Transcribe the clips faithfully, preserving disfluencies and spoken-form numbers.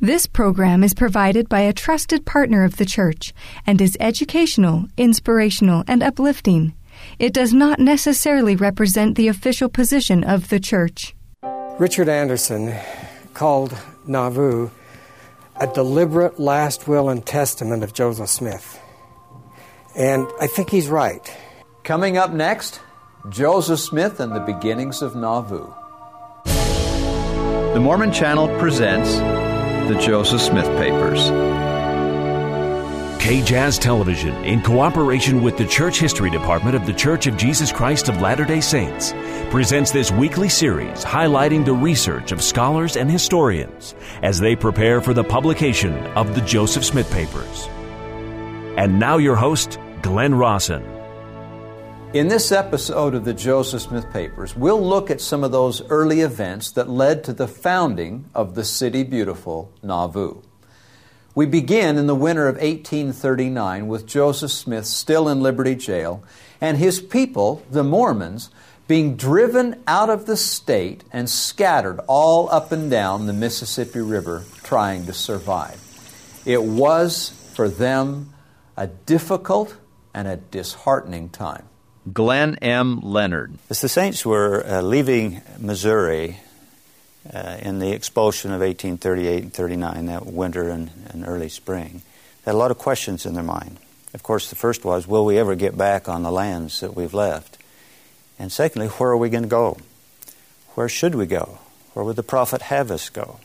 This program is provided by a trusted partner of the church and is educational, inspirational, and uplifting. It does not necessarily represent the official position of the church. Richard Anderson called Nauvoo a deliberate last will and testament of Joseph Smith. And I think he's right. Coming up next, Joseph Smith and the beginnings of Nauvoo. The Mormon Channel presents the Joseph Smith Papers. K J A Z Television, in cooperation with the Church History Department of the Church of Jesus Christ of Latter-day Saints, presents this weekly series highlighting the research of scholars and historians as they prepare for the publication of the Joseph Smith Papers. And now your host, Glenn Rawson. In this episode of the Joseph Smith Papers, we'll look at some of those early events that led to the founding of the City Beautiful, Nauvoo. We begin in the winter of eighteen thirty-nine with Joseph Smith still in Liberty Jail and his people, the Mormons, being driven out of the state and scattered all up and down the Mississippi River trying to survive. It was, for them, a difficult and a disheartening time. Glenn M. Leonard. As the Saints were uh, leaving Missouri uh, in the expulsion of eighteen thirty-eight and thirty-nine, that winter and, and early spring, they had a lot of questions in their mind. Of course, the first was, will we ever get back on the lands that we've left? And secondly, where are we going to go? Where should we go? Where would the prophet have us go?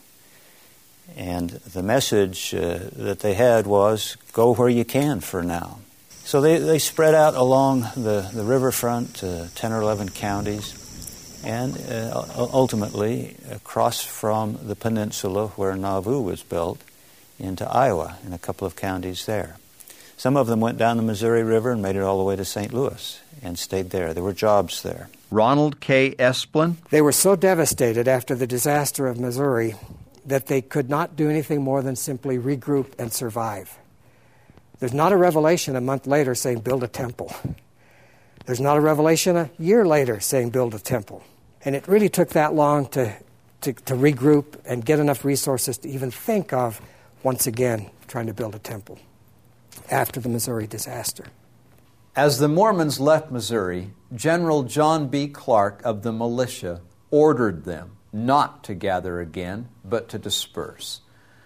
And the message uh, that they had was, go where you can for now. So they, they spread out along the, the riverfront, uh, ten or eleven counties, and uh, ultimately across from the peninsula where Nauvoo was built into Iowa, in a couple of counties there. Some of them went down the Missouri River and made it all the way to Saint Louis and stayed there. There were jobs there. Ronald K. Esplin. They were so devastated after the disaster of Missouri that they could not do anything more than simply regroup and survive. There's not a revelation a month later saying build a temple. There's not a revelation a year later saying build a temple. And it really took that long to, to, to regroup and get enough resources to even think of, once again, trying to build a temple after the Missouri disaster. As the Mormons left Missouri, General John B. Clark of the militia ordered them not to gather again, but to disperse.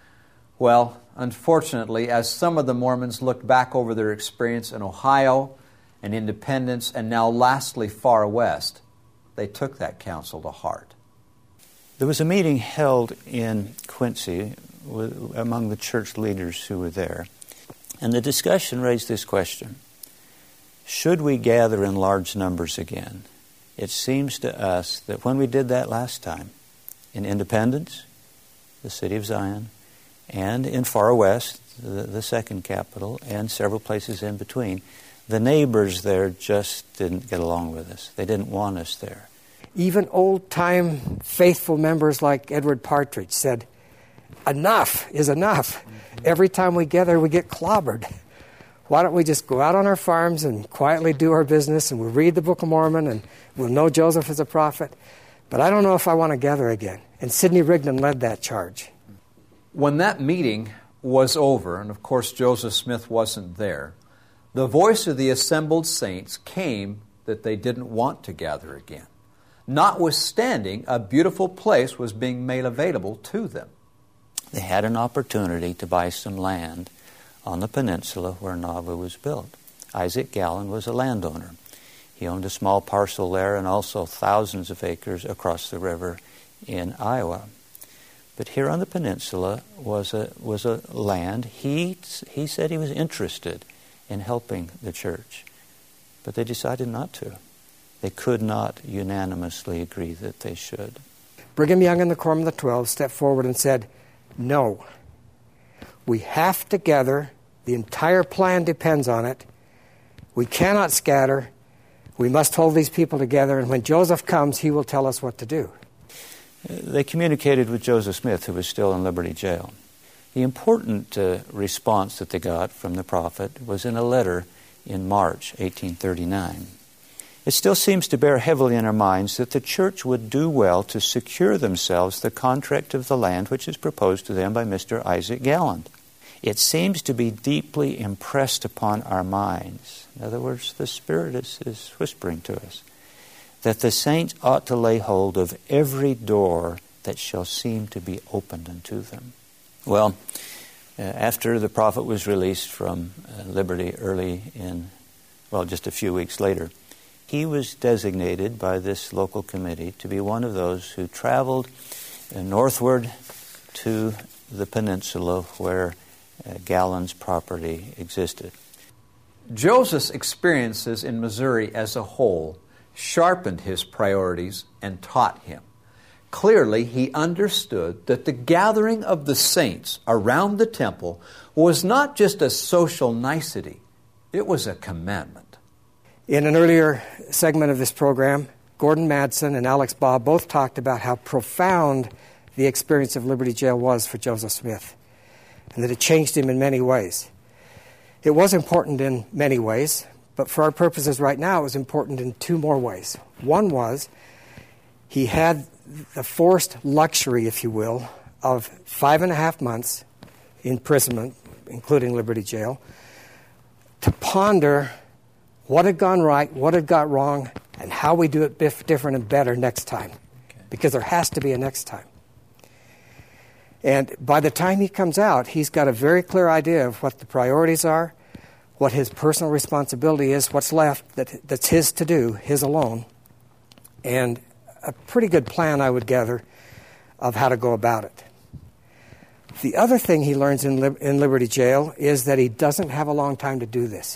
Well, unfortunately, as some of the Mormons looked back over their experience in Ohio and Independence and now lastly far west, they took that counsel to heart. There was a meeting held in Quincy with, among the church leaders who were there, and the discussion raised this question: should we gather in large numbers again? It seems to us that when we did that last time, in Independence, the city of Zion, and in Far West, the, the second capital, and several places in between, the neighbors there just didn't get along with us. They didn't want us there. Even old-time faithful members like Edward Partridge said, enough is enough. Mm-hmm. Every time we gather, we get clobbered. Why don't we just go out on our farms and quietly do our business, and we'll read the Book of Mormon, and we'll know Joseph is a prophet. But I don't know if I want to gather again. And Sidney Rigdon led that charge. When that meeting was over, and of course Joseph Smith wasn't there, the voice of the assembled saints came that they didn't want to gather again, notwithstanding a beautiful place was being made available to them. They had an opportunity to buy some land on the peninsula where Nauvoo was built. Isaac Gallen was a landowner. He owned a small parcel there and also thousands of acres across the river in Iowa. But here on the peninsula was a was a land. He he said he was interested in helping the church, but they decided not to. They could not unanimously agree that they should. Brigham Young and the Quorum of the Twelve stepped forward and said, no, we have to gather. The entire plan depends on it. We cannot scatter. We must hold these people together, and when Joseph comes, he will tell us what to do. They communicated with Joseph Smith, who was still in Liberty Jail. The important uh, response that they got from the prophet was in a letter in March eighteen thirty-nine. It still seems to bear heavily in our minds that the church would do well to secure themselves the contract of the land which is proposed to them by Mister Isaac Galland. It seems to be deeply impressed upon our minds. In other words, the Spirit is, is whispering to us that the saints ought to lay hold of every door that shall seem to be opened unto them. Well, uh, after the prophet was released from uh, liberty early in, well, just a few weeks later, he was designated by this local committee to be one of those who traveled uh, northward to the peninsula where uh, Galland's property existed. Joseph's experiences in Missouri as a whole sharpened his priorities and taught him. Clearly, he understood that the gathering of the saints around the temple was not just a social nicety, it was a commandment. In an earlier segment of this program, Gordon Madsen and Alex Baugh both talked about how profound the experience of Liberty Jail was for Joseph Smith, and that it changed him in many ways. It was important in many ways, but for our purposes right now, it was important in two more ways. One was he had the forced luxury, if you will, of five and a half months imprisonment, including Liberty Jail, to ponder what had gone right, what had got wrong, and how we do it different and better next time. Okay. Because there has to be a next time. And by the time he comes out, he's got a very clear idea of what the priorities are, what his personal responsibility is, what's left that, that's his to do, his alone, and a pretty good plan, I would gather, of how to go about it. The other thing he learns in, Lib- in Liberty Jail is that he doesn't have a long time to do this.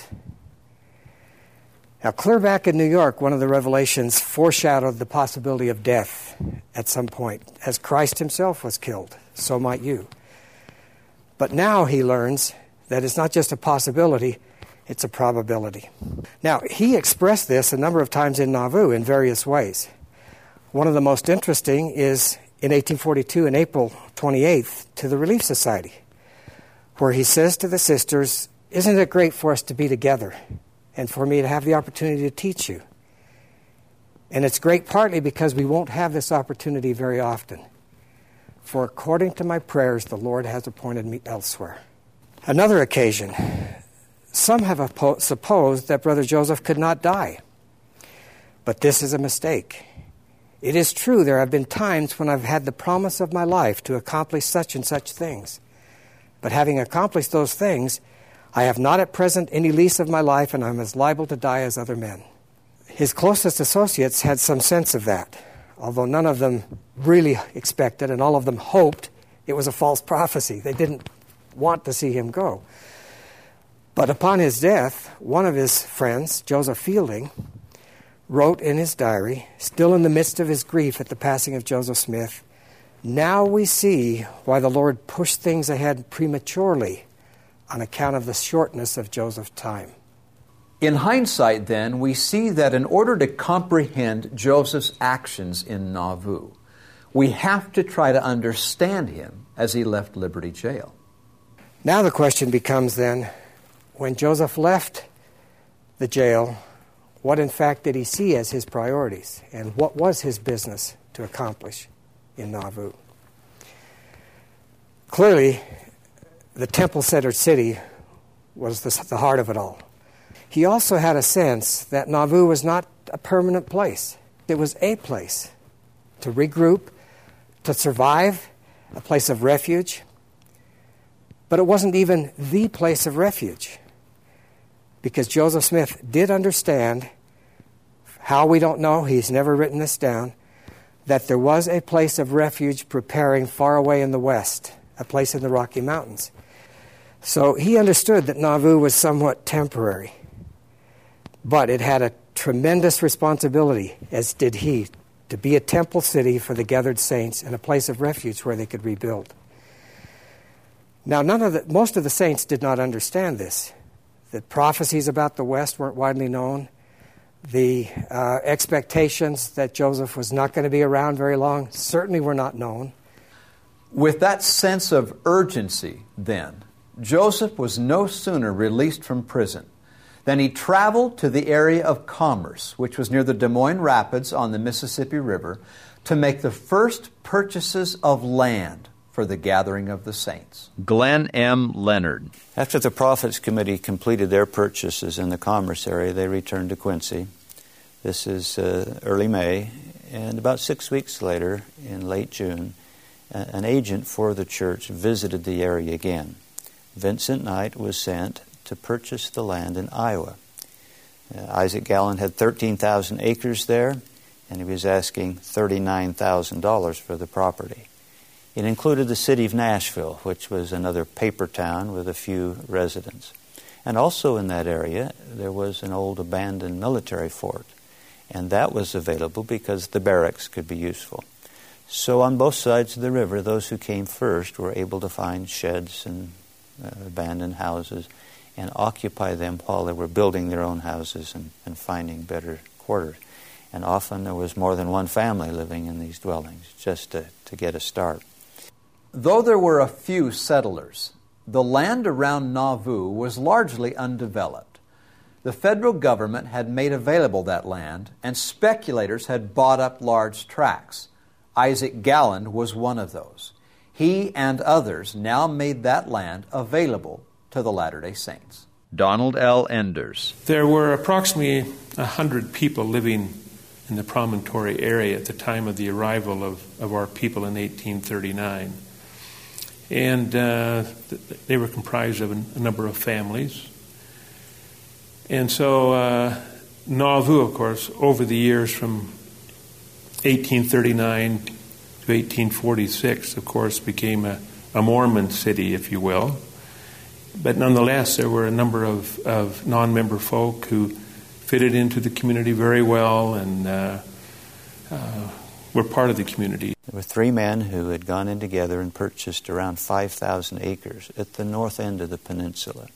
Now, clear back in New York, one of the revelations foreshadowed the possibility of death at some point. As Christ himself was killed, so might you. But now he learns that it's not just a possibility, it's a probability. Now, he expressed this a number of times in Nauvoo in various ways. One of the most interesting is in eighteen forty-two, in April twenty-eighth, to the Relief Society, where he says to the sisters, "Isn't it great for us to be together and for me to have the opportunity to teach you? And it's great partly because we won't have this opportunity very often. For according to my prayers, the Lord has appointed me elsewhere." Another occasion, some have oppo- supposed that Brother Joseph could not die. But this is a mistake. It is true there have been times when I've had the promise of my life to accomplish such and such things. But having accomplished those things, I have not at present any lease of my life, and I'm as liable to die as other men. His closest associates had some sense of that, although none of them really expected, and all of them hoped it was a false prophecy. They didn't want to see him go. But upon his death, one of his friends, Joseph Fielding, wrote in his diary, still in the midst of his grief at the passing of Joseph Smith, "Now we see why the Lord pushed things ahead prematurely on account of the shortness of Joseph's time." In hindsight, then, we see that in order to comprehend Joseph's actions in Nauvoo, we have to try to understand him as he left Liberty Jail. Now the question becomes then, when Joseph left the jail, what in fact did he see as his priorities, and what was his business to accomplish in Nauvoo? Clearly, the temple-centered city was the, the heart of it all. He also had a sense that Nauvoo was not a permanent place. It was a place to regroup, to survive, a place of refuge. But it wasn't even the place of refuge, because Joseph Smith did understand, how we don't know, he's never written this down, that there was a place of refuge preparing far away in the west, a place in the Rocky Mountains. So he understood that Nauvoo was somewhat temporary, but it had a tremendous responsibility, as did he, to be a temple city for the gathered saints and a place of refuge where they could rebuild. Now, none of the, most of the saints did not understand this. The prophecies about the West weren't widely known. The uh, expectations that Joseph was not going to be around very long certainly were not known. With that sense of urgency, then, Joseph was no sooner released from prison Then he traveled to the area of Commerce, which was near the Des Moines Rapids on the Mississippi River, to make the first purchases of land for the gathering of the saints. Glenn M. Leonard. After the Prophets Committee completed their purchases in the Commerce area, they returned to Quincy. This is uh, early May, and about six weeks later, in late June, uh, an agent for the church visited the area again. Vincent Knight was sent to purchase the land in Iowa. Uh, Isaac Gallen had thirteen thousand acres there, and he was asking thirty-nine thousand dollars for the property. It included the city of Nashville, which was another paper town with a few residents. And also in that area, there was an old abandoned military fort, and that was available because the barracks could be useful. So on both sides of the river, those who came first were able to find sheds and uh, abandoned houses and occupy them while they were building their own houses and, and finding better quarters. And often there was more than one family living in these dwellings just to, to get a start. Though there were a few settlers, the land around Nauvoo was largely undeveloped. The federal government had made available that land, and speculators had bought up large tracts. Isaac Gallen was one of those. He and others now made that land available to the Latter-day Saints. Donald L. Enders. There were approximately one hundred people living in the promontory area at the time of the arrival of, of our people in eighteen thirty-nine. And uh, they were comprised of a, a number of families. And so uh, Nauvoo, of course, over the years from eighteen thirty-nine to eighteen forty-six, of course, became a, a Mormon city, if you will. But nonetheless, there were a number of, of non-member folk who fitted into the community very well and uh, uh, were part of the community. There were three men who had gone in together and purchased around five thousand acres at the north end of the peninsula,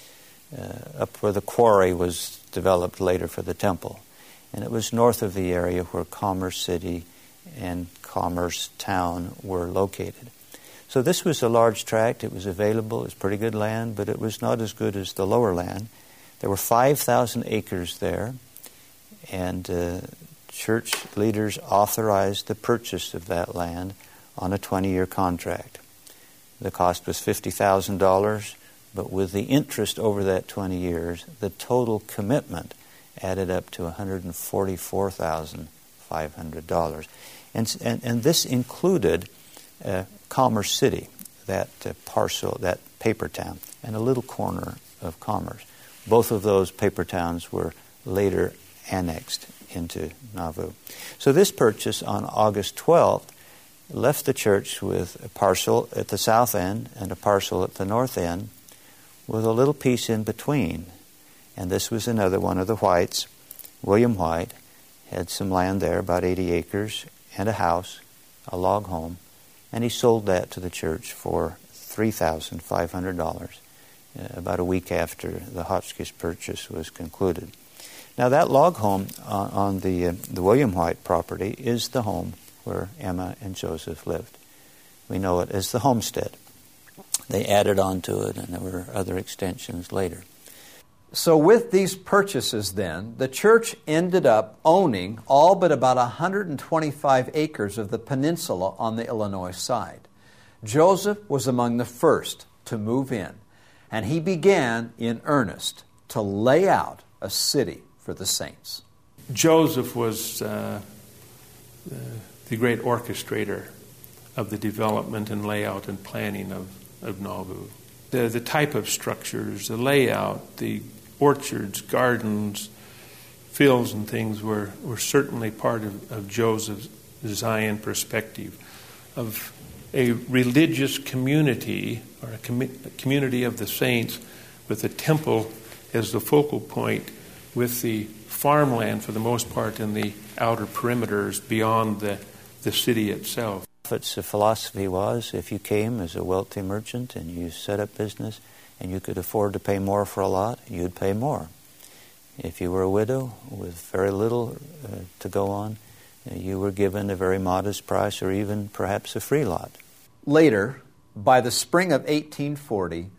uh, up where the quarry was developed later for the temple. And it was north of the area where Commerce City and Commerce Town were located. So this was a large tract. It was available. It was pretty good land, but it was not as good as the lower land. There were five thousand acres there, and uh, church leaders authorized the purchase of that land on a twenty-year contract. The cost was fifty thousand dollars, but with the interest over that twenty years, the total commitment added up to one hundred forty-four thousand five hundred dollars. And, and, and this included uh, Commerce City, that uh, parcel, that paper town, and a little corner of Commerce. Both of those paper towns were later annexed into Nauvoo. So this purchase on August twelfth left the church with a parcel at the south end and a parcel at the north end with a little piece in between. And this was another one of the Whites. William White had some land there, about eighty acres, and a house, a log home, and he sold that to the church for three thousand five hundred dollars uh, about a week after the Hotchkiss purchase was concluded. Now that log home on, on the, uh, the William White property is the home where Emma and Joseph lived. We know it as the homestead. They added on to it, and there were other extensions later. So with these purchases then, the church ended up owning all but about one hundred twenty-five acres of the peninsula on the Illinois side. Joseph was among the first to move in, and he began in earnest to lay out a city for the saints. Joseph was uh, the, the great orchestrator of the development and layout and planning of, of Nauvoo. The, the type of structures, the layout, the orchards, gardens, fields and things were, were certainly part of, of Joseph's Zion perspective of a religious community or a, com- a community of the saints with the temple as the focal point, with the farmland for the most part in the outer perimeters beyond the, the city itself. The philosophy was if you came as a wealthy merchant and you set up business and you could afford to pay more for a lot, you'd pay more. If you were a widow with very little uh, to go on, uh, you were given a very modest price or even perhaps a free lot. Later, by the spring of eighteen forty,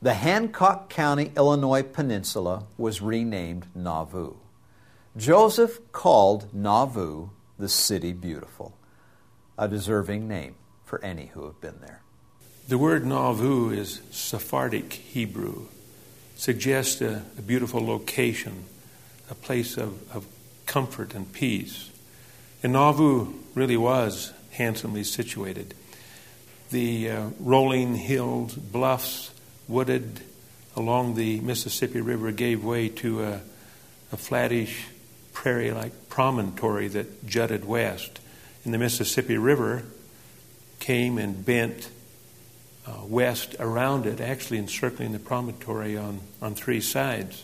the Hancock County, Illinois peninsula was renamed Nauvoo. Joseph called Nauvoo the City Beautiful, a deserving name for any who have been there. The word Nauvoo is Sephardic Hebrew. It suggests a, a beautiful location, a place of, of comfort and peace. And Nauvoo really was handsomely situated. The uh, rolling hills, bluffs, wooded along the Mississippi River gave way to a, a flattish prairie-like promontory that jutted west. And the Mississippi River came and bent uh, west around it, actually encircling the promontory on, on three sides.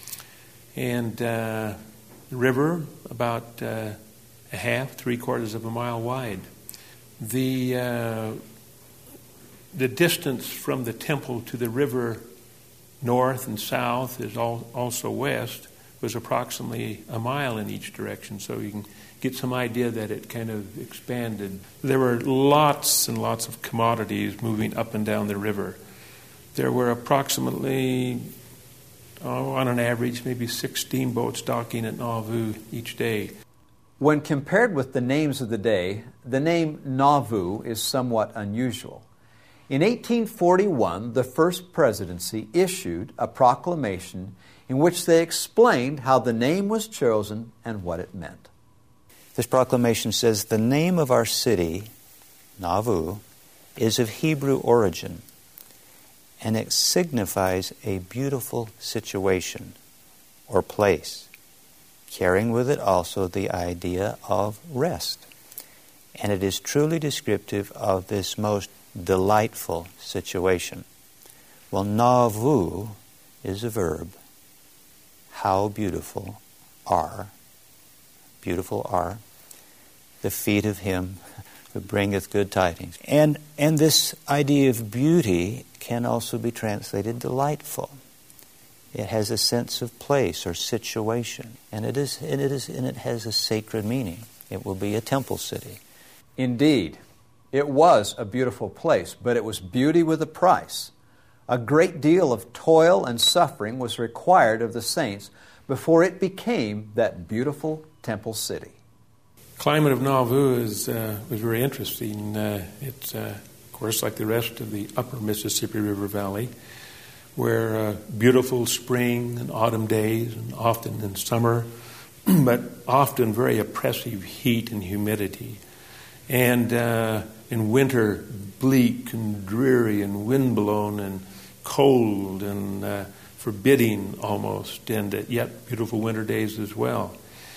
And uh, the river about uh, a half, three quarters of a mile wide. The uh, the distance from the temple to the river north and south, is all, also west, was approximately a mile in each direction. So you can get some idea that it kind of expanded. There were lots and lots of commodities moving up and down the river. There were approximately, oh, on an average, maybe six steamboats docking at Nauvoo each day. When compared with the names of the day, the name Nauvoo is somewhat unusual. In eighteen forty-one, the First Presidency issued a proclamation in which they explained how the name was chosen and what it meant. This proclamation says, "The name of our city, Nauvoo, is of Hebrew origin, and it signifies a beautiful situation or place, carrying with it also the idea of rest. And it is truly descriptive of this most delightful situation." Well, Nauvoo is a verb. How beautiful are, beautiful are the feet of him who bringeth good tidings. And, and this idea of beauty can also be translated delightful. It has a sense of place or situation, and it is, and it is, and it has a sacred meaning. It will be a temple city. Indeed, it was a beautiful place, but it was beauty with a price. A great deal of toil and suffering was required of the saints before it became that beautiful temple city. Climate of Nauvoo is uh, was very interesting. Uh, it's, uh, of course, like the rest of the upper Mississippi River Valley, where uh, beautiful spring and autumn days, and often in summer, but often very oppressive heat and humidity. And uh, in winter, bleak and dreary and windblown and cold and uh, forbidding almost, and uh, yet beautiful winter days as well.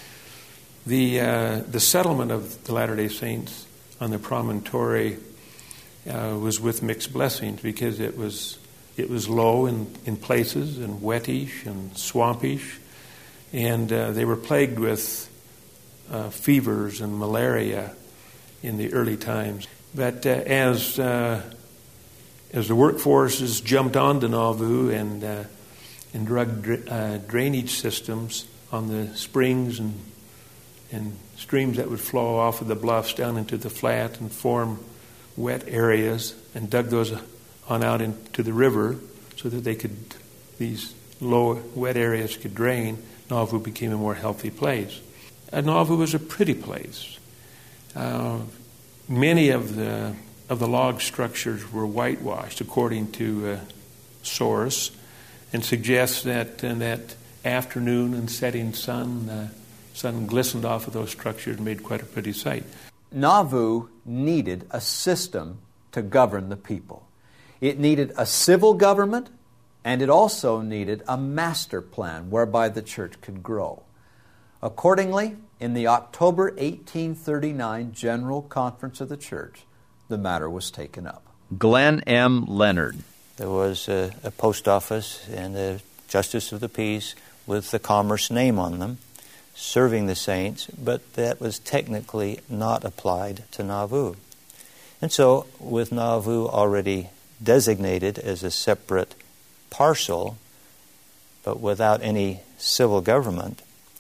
The uh, the settlement of the Latter-day Saints on the promontory uh, was with mixed blessings, because it was it was low in, in places and wettish and swampish, and uh, they were plagued with uh, fevers and malaria in the early times. But uh, as uh, as the workforces jumped onto Nauvoo and uh, and drug dra- uh, drainage systems on the springs and and streams that would flow off of the bluffs down into the flat and form wet areas, and dug those on out into the river so that they could these low wet areas could drain, Nauvoo became a more healthy place. And Nauvoo was a pretty place. Uh, many of the of the log structures were whitewashed, according to a source, and suggests that in that afternoon and setting sun, uh, sun glistened off of those structures and made quite a pretty sight. Nauvoo needed a system to govern the people. It needed a civil government, and it also needed a master plan whereby the church could grow. Accordingly, in the October eighteen thirty-nine General Conference of the Church, the matter was taken up. Glenn M. Leonard. There was a, a post office and a justice of the peace with the commerce name on them, serving the saints, but that was technically not applied to Nauvoo. And so, with Nauvoo already designated as a separate parcel, but without any civil government,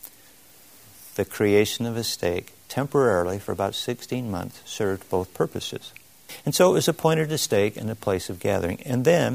the creation of a stake temporarily for about sixteen months served both purposes. And so it was appointed a stake and a place of gathering. And then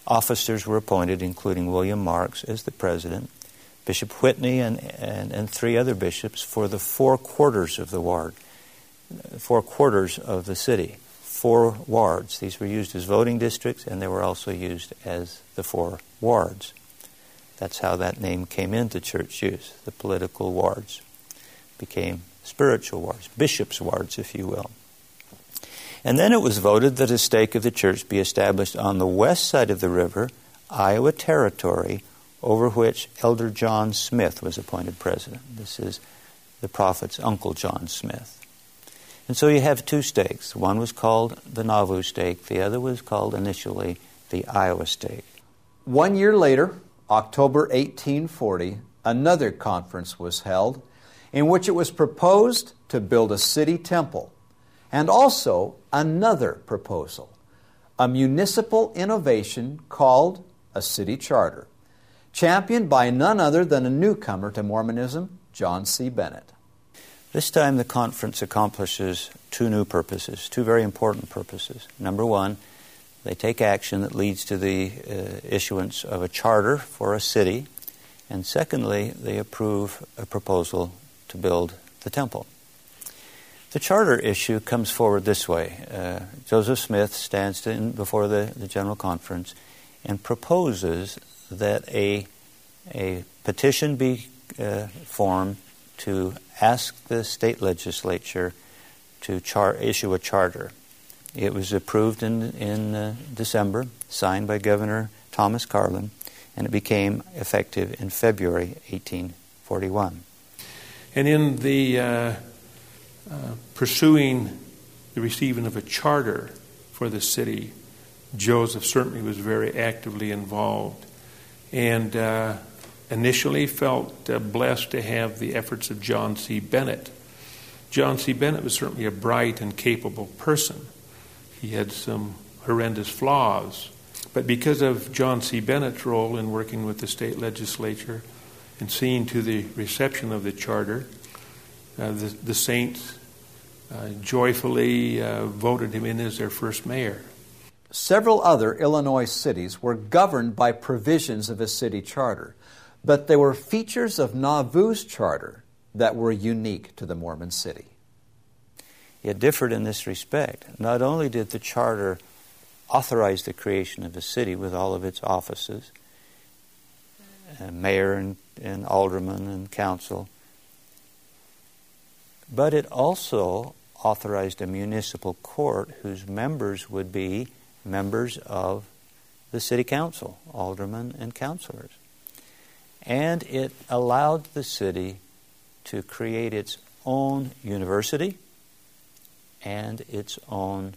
Officers were appointed, including William Marks as the president, Bishop Whitney and, and, and three other bishops for the four quarters of the ward, four quarters of the city, four wards. These were used as voting districts, and they were also used as the four wards. That's how that name came into church use. The political wards became spiritual wards, bishops' wards, if you will. And then it was voted that a stake of the church be established on the west side of the river, Iowa Territory, over which Elder John Smith was appointed president. This is the prophet's uncle, John Smith. And so you have two stakes. One was called the Nauvoo stake. The other was called initially the Iowa stake. One year later, October eighteen forty, another conference was held in which it was proposed to build a city temple, and also another proposal, a municipal innovation called a city charter, championed by none other than a newcomer to Mormonism, John C. Bennett. This time the conference accomplishes two new purposes, two very important purposes. Number one, they take action that leads to the uh, issuance of a charter for a city. And secondly, they approve a proposal to build the temple. The charter issue comes forward this way. Uh, Joseph Smith stands in before the, the General Conference and proposes that a, a petition be uh, formed to ask the state legislature to char- issue a charter. It was approved in, in uh, December, signed by Governor Thomas Carlin, and it became effective in February eighteen forty-one. And in the uh, uh, pursuing the receiving of a charter for the city, Joseph certainly was very actively involved, and uh, initially felt uh, blessed to have the efforts of John C. Bennett. John C. Bennett was certainly a bright and capable person. He had some horrendous flaws, but because of John C. Bennett's role in working with the state legislature and seeing to the reception of the charter, uh, the, the saints uh, joyfully uh, voted him in as their first mayor. Several other Illinois cities were governed by provisions of a city charter, but there were features of Nauvoo's charter that were unique to the Mormon city. It differed in this respect. Not only did the charter authorize the creation of a city with all of its offices, uh, mayor and, and alderman and council, but it also authorized a municipal court whose members would be members of the city council, aldermen and councilors. And it allowed the city to create its own university and its own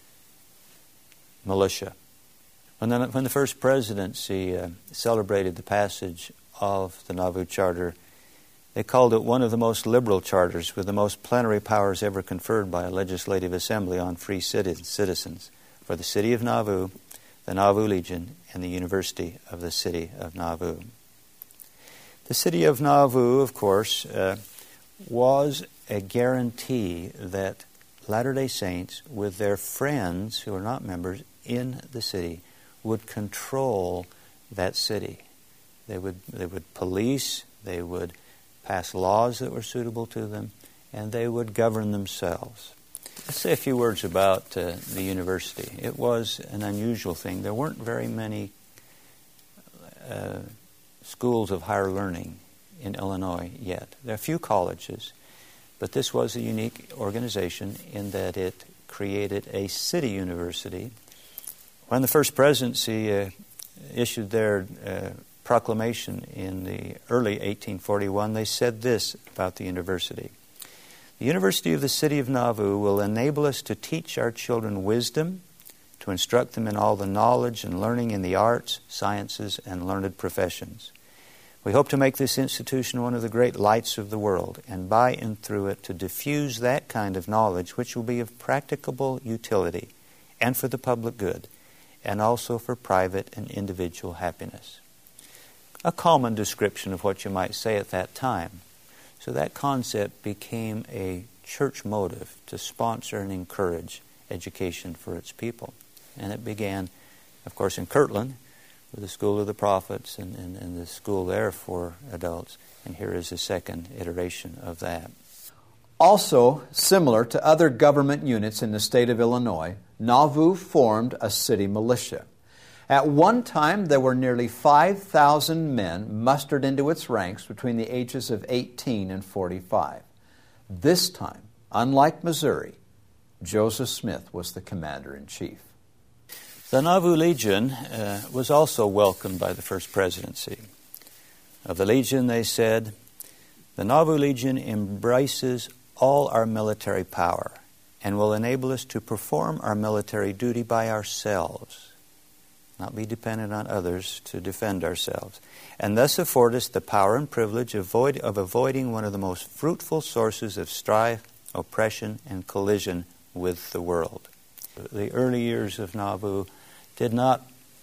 militia. When the, when the first presidency uh, celebrated the passage of the Nauvoo Charter, they called it one of the most liberal charters with the most plenary powers ever conferred by a legislative assembly on free citizens for the city of Nauvoo, the Nauvoo Legion, and the University of the City of Nauvoo. The city of Nauvoo, of course, uh, was a guarantee that Latter-day Saints, with their friends who are not members in the city, would control that city. They would, they would police, they would pass laws that were suitable to them, and they would govern themselves. Let's say a few words about uh, the university. It was an unusual thing. There weren't very many uh, schools of higher learning in Illinois yet. There are a few colleges, but this was a unique organization in that it created a city university. When the first presidency uh, issued their uh, proclamation in the early eighteen forty-one, they said this about the university. The University of the City of Nauvoo will enable us to teach our children wisdom, to instruct them in all the knowledge and learning in the arts, sciences, and learned professions. We hope to make this institution one of the great lights of the world, and by and through it to diffuse that kind of knowledge which will be of practicable utility and for the public good, and also for private and individual happiness. A common description of what you might say at that time. So that concept became a church motive to sponsor and encourage education for its people. And it began, of course, in Kirtland, with the School of the Prophets and, and, and the school there for adults. And here is a second iteration of that. Also, similar to other government units in the state of Illinois, Nauvoo formed a city militia. At one time, there were nearly five thousand men mustered into its ranks between the ages of eighteen and forty-five. This time, unlike Missouri, Joseph Smith was the commander-in-chief. The Nauvoo Legion uh, was also welcomed by the First Presidency. Of the Legion, they said, "The Nauvoo Legion embraces all our military power and will enable us to perform our military duty by ourselves, not be dependent on others to defend ourselves, and thus afford us the power and privilege of, avoid, of avoiding one of the most fruitful sources of strife, oppression, and collision with the world." The early years of Nauvoo did not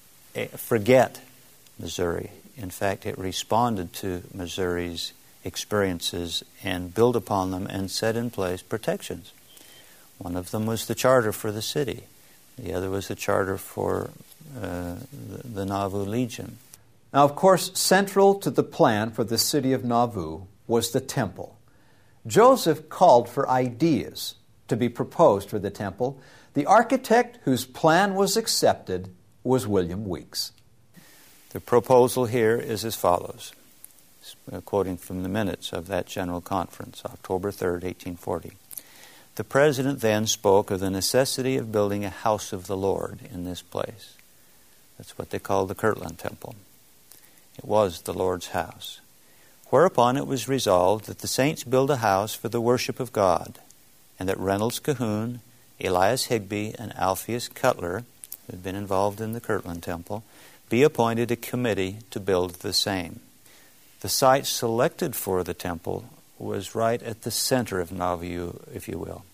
forget Missouri. In fact, it responded to Missouri's experiences and built upon them and set in place protections. One of them was the charter for the city. The other was the charter for uh, the, the Nauvoo Legion. Now, of course, central to the plan for the city of Nauvoo was the temple. Joseph called for ideas to be proposed for the temple. The architect whose plan was accepted was William Weeks. The proposal here is as follows, quoting from the minutes of that General Conference, October third, eighteen forty. "The President then spoke of the necessity of building a house of the Lord in this place." That's what they called the Kirtland Temple. It was the Lord's house. "Whereupon it was resolved that the saints build a house for the worship of God, and that Reynolds Cahoon, Elias Higby, and Alpheus Cutler, who had been involved in the Kirtland Temple, be appointed a committee to build the same." The site selected for the temple was right at the center of Nauvoo, if you will.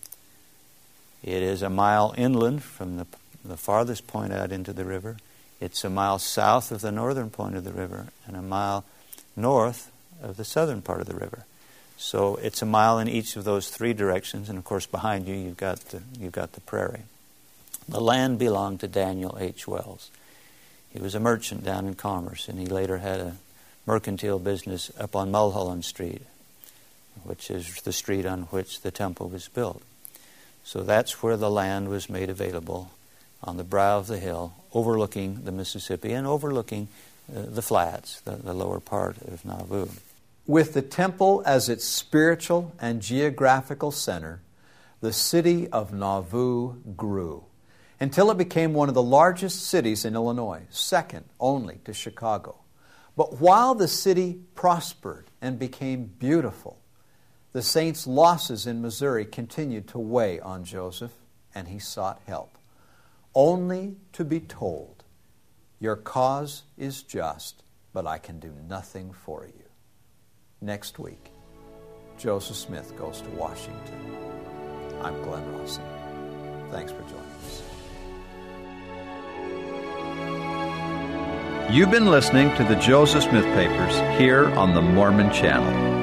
It is a mile inland from the, the farthest point out into the river. It's a mile south of the northern point of the river and a mile north of the southern part of the river. So it's a mile in each of those three directions, and of course behind you you've got the, you've got the prairie. The land belonged to Daniel H. Wells. He was a merchant down in Commerce, and he later had a mercantile business up on Mulholland Street, which is the street on which the temple was built. So that's where the land was made available, on the brow of the hill, overlooking the Mississippi and overlooking uh, the flats, the, the lower part of Nauvoo. With the temple as its spiritual and geographical center, the city of Nauvoo grew until it became one of the largest cities in Illinois, second only to Chicago. But while the city prospered and became beautiful, the saints' losses in Missouri continued to weigh on Joseph, and he sought help, only to be told, "Your cause is just, but I can do nothing for you." Next week, Joseph Smith goes to Washington. I'm Glenn Rawson. Thanks for joining us. You've been listening to the Joseph Smith Papers here on the Mormon Channel.